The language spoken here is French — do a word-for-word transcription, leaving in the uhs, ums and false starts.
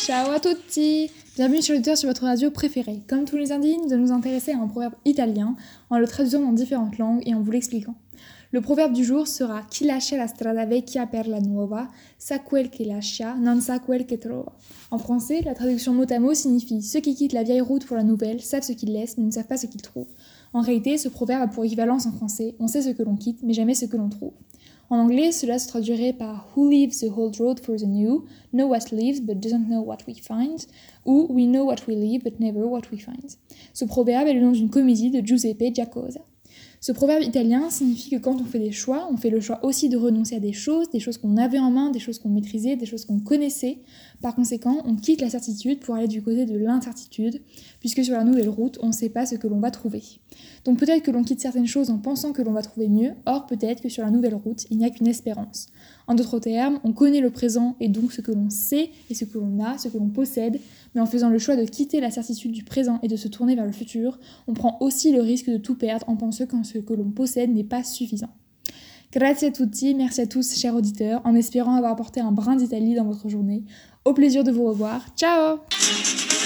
Ciao à tutti! Bienvenue sur l'auditeur sur votre radio préférée. Comme tous les lundis, nous allons nous intéresser à un proverbe italien en le traduisant dans différentes langues et en vous l'expliquant. Le proverbe du jour sera Chi lascia la strada vecchia per la nuova, sa quel che lascia, non sa quel che trova. En français, la traduction mot à mot signifie ceux qui quittent la vieille route pour la nouvelle savent ce qu'ils laissent mais ne savent pas ce qu'ils trouvent. En réalité, ce proverbe a pour équivalence en français on sait ce que l'on quitte mais jamais ce que l'on trouve. En anglais, cela se traduirait par Who leaves the old road for the new, know what leaves but doesn't know what we find, ou We know what we leave but never what we find. Ce proverbe est le nom d'une comédie de Giuseppe Giacosa. Ce proverbe italien signifie que quand on fait des choix, on fait le choix aussi de renoncer à des choses, des choses qu'on avait en main, des choses qu'on maîtrisait, des choses qu'on connaissait. Par conséquent, on quitte la certitude pour aller du côté de l'incertitude, puisque sur la nouvelle route, on ne sait pas ce que l'on va trouver. Donc peut-être que l'on quitte certaines choses en pensant que l'on va trouver mieux, or peut-être que sur la nouvelle route, il n'y a qu'une espérance. En d'autres termes, on connaît le présent et donc ce que l'on sait et ce que l'on a, ce que l'on possède, mais en faisant le choix de quitter la certitude du présent et de se tourner vers le futur, on prend aussi le risque de tout perdre en pensant que ce que l'on possède n'est pas suffisant. Grazie a tutti, merci à tous, chers auditeurs, en espérant avoir apporté un brin d'Italie dans votre journée. Au plaisir de vous revoir. Ciao!